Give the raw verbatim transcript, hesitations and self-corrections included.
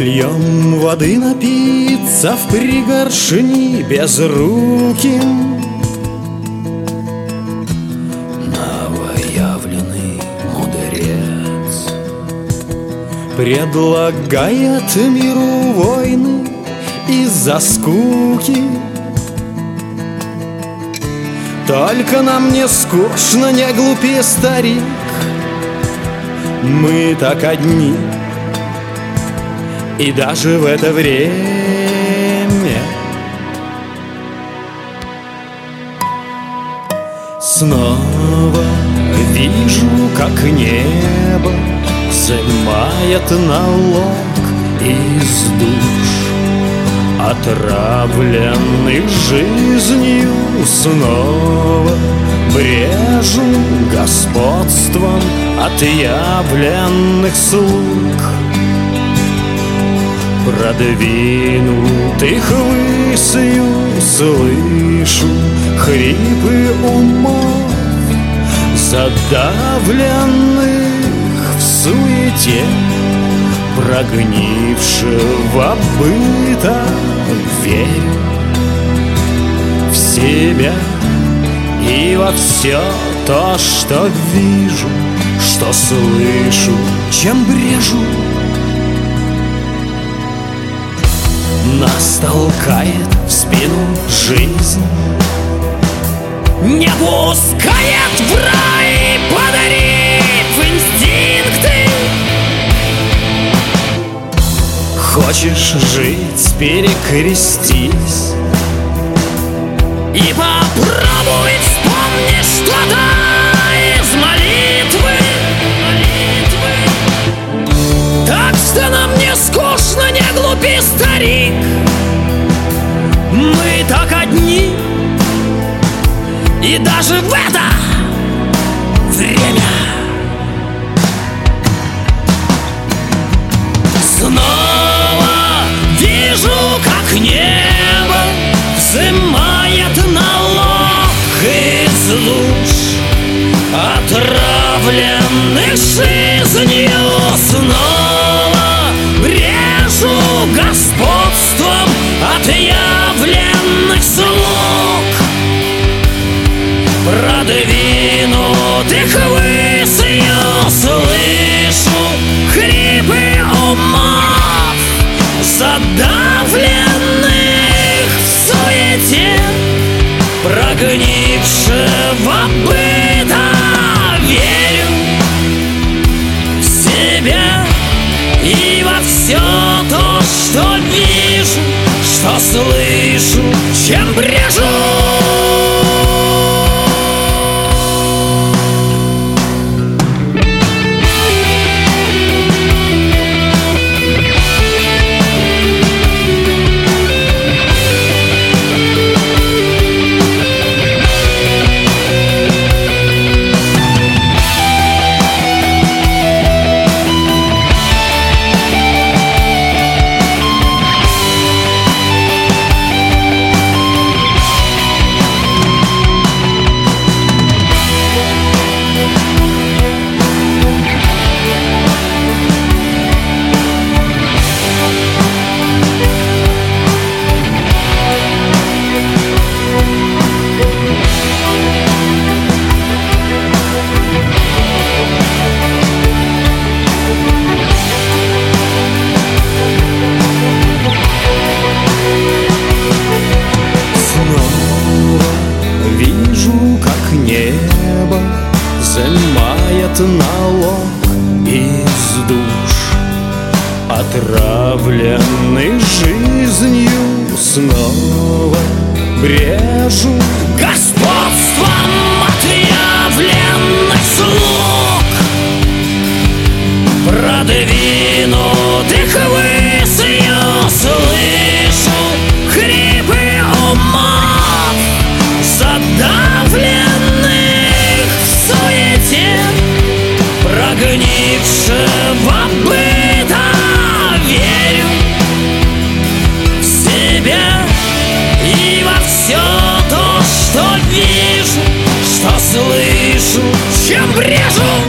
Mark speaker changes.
Speaker 1: Льем воды напиться в пригоршни безруким. Новоявленный мудрец предлагает миру войны из-за скуки. Только нам не скучно, не глупи, старик, мы так одни. И даже в это время снова вижу, как небо взымает налог из душ, отравленных жизнью. Снова брежу господством отъявленных слуг, продвинутых высою слышу хрипы умов, задавленных в суете прогнившего быта. Верю в себя и во все то, что вижу, что слышу, чем брежу. Нас толкает в спину жизнь, не пускает в рай, подарив инстинкты. Хочешь жить, перекрестись и попробуй вспомнить что-то из молитвы. Так что нам не скучно, не глупи, старик, мы так одни. И даже в это время снова вижу, как небо взымает налог из душ, отравленных жизнью. Снова брежу господством отъявленных слуг, продвинутых высою слышу хрипы умов, задавленных в суете прогнившего быта. Верю в себя и во все то, что вижу, что слышу, чем брежу. Небо взымает налог из душ, отравленных жизнью. Снова брежу господством отъявленных слуг, продвинутых высою слышу хрипы умов, задавленных в суете прогнившего быта. Верю в себя и во все то, что вижу, что слышу, чем брежу.